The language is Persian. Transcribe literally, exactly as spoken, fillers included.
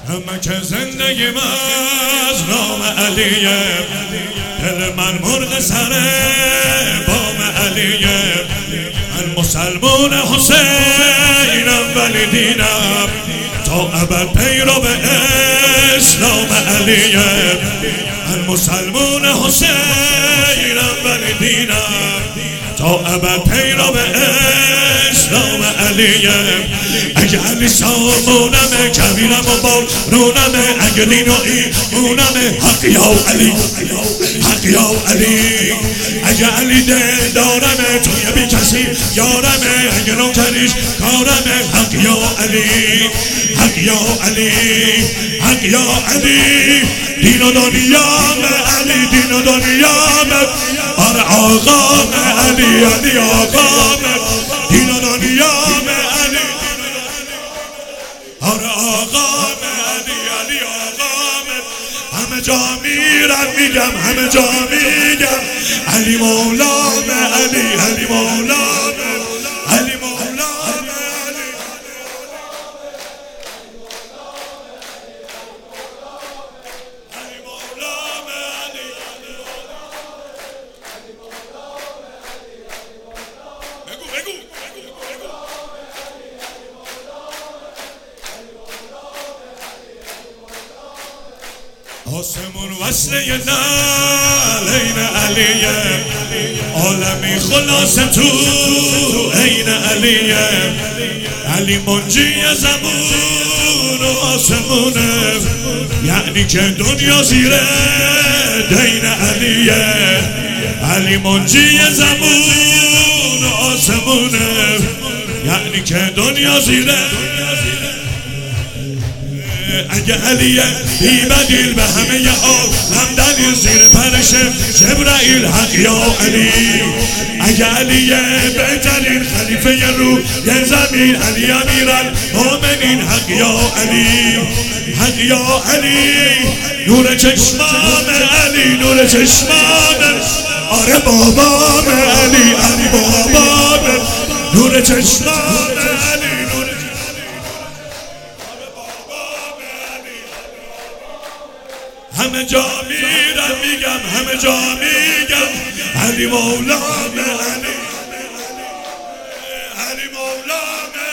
همه که زندگی من از نام علیه، دل من مرغ سر بام علیه. من مسلمون حسینم ولی دینم تا ابد پیرو به اسلام علیه. من مسلمون حسینم ولی دینم تا ابد پیرو به اسلام علیه. اگه علی سامونمه کبیرم و بارونمه، اگه دین و ایمونمه حق یا علی، حق یا علی. اگه علی دل دارمه توی بی کسی یارمه، اگه نوکریش کارمه حق یا علی، حق یا علی، حق یا علی. دین و دنیام علی، دین و دنیام آره آقام علی، علی آقام. دین و دنیام علی آره آقام علی، علی آقام. همه جا میرم میگم، همه جا میگم علی مولام علی، علی مولام علی مولام علی. آسمون وصله نعلین علیه، عالمی خلاص تو عین علیه. علی منجی زمون و آسمونه، یعنی که دنیا زیر دین علیه. علی منجی زمون و آسمونه، یعنی که دنیا زیر. اگه علیه بی بدیل به همه عالم دلیل، زیر پرش جبرائیل حق یا علی. اگه علیه بهترین خلیفه رو یه زمین، علی امیرالمومنین حق یا علی، حق یا علی. نور چشمام علی، نور چشمام آره بابام علی، علی بابام. نور چشمام علی، همه جا میرم میگم، همه جا میگم علی مولام علی، علی مولام